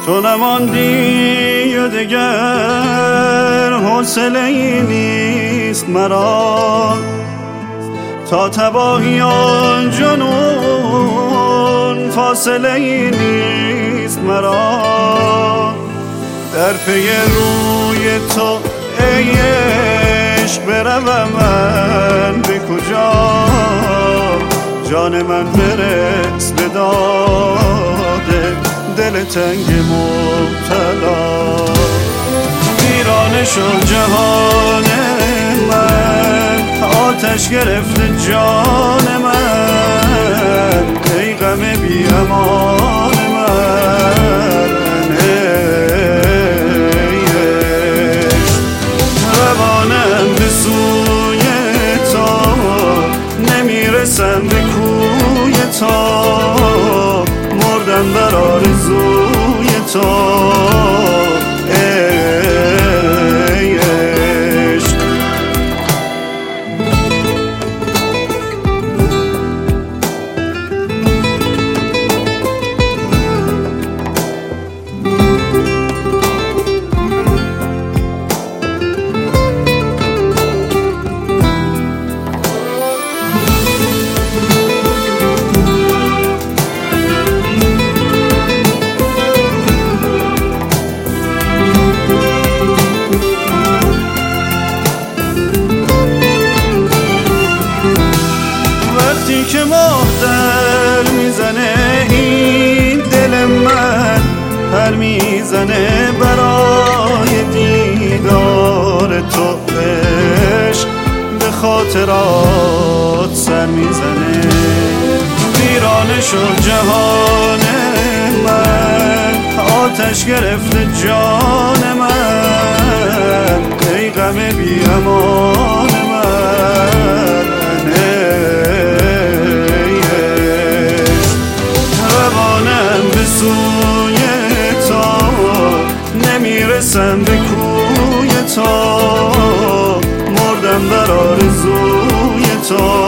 تو نماندی و دگر حوصله‌ای نیست مرا، تا تباهی آن جنون فاصله‌ای نیست مرا. در پی روی تو ای عشق بروم من به کجا، جان من برس به داد دل تنگ مبتلا. ویرانه شد جهان من، آتش گرفته جان من، ای غم بی امان من. ای عشق روانم به سوی تو، نمیرسم به کوی تو، مردم در آرزوی تو. ای عشق که ماه در میزنه این دل من، پر میزنه برای دیدار تو. عشق به خاطرات سر میزنه، ویرانه شد جهان من، آتش گرفته جان من، ای غم بی امان من. سوی تو نمیرسم به کوی تو، مردم در آرزوی تو.